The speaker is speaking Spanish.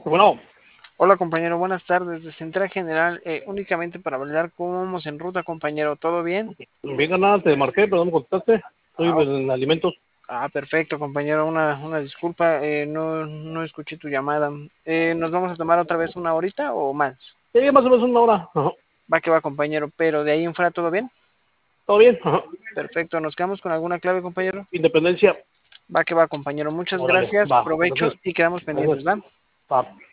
Bueno, Hola compañero, buenas tardes. De Central General, únicamente para validar cómo vamos en ruta, compañero. ¿Todo bien? bien ganada, te marqué, pero no me contestaste. Estoy Ah, en alimentos. perfecto, compañero. Una disculpa, no escuché tu llamada. ¿Nos vamos a tomar otra vez una horita o más? Sí, más o menos una hora. Ajá. Va que va, compañero, pero de ahí en fuera, ¿todo bien? ¿Todo bien? Ajá. Perfecto. ¿Nos quedamos con alguna clave, compañero? Independencia. Va que va, compañero. Muchas Órale, gracias, va. provechos Gracias. y quedamos Gracias. pendientes, ¿va? Va.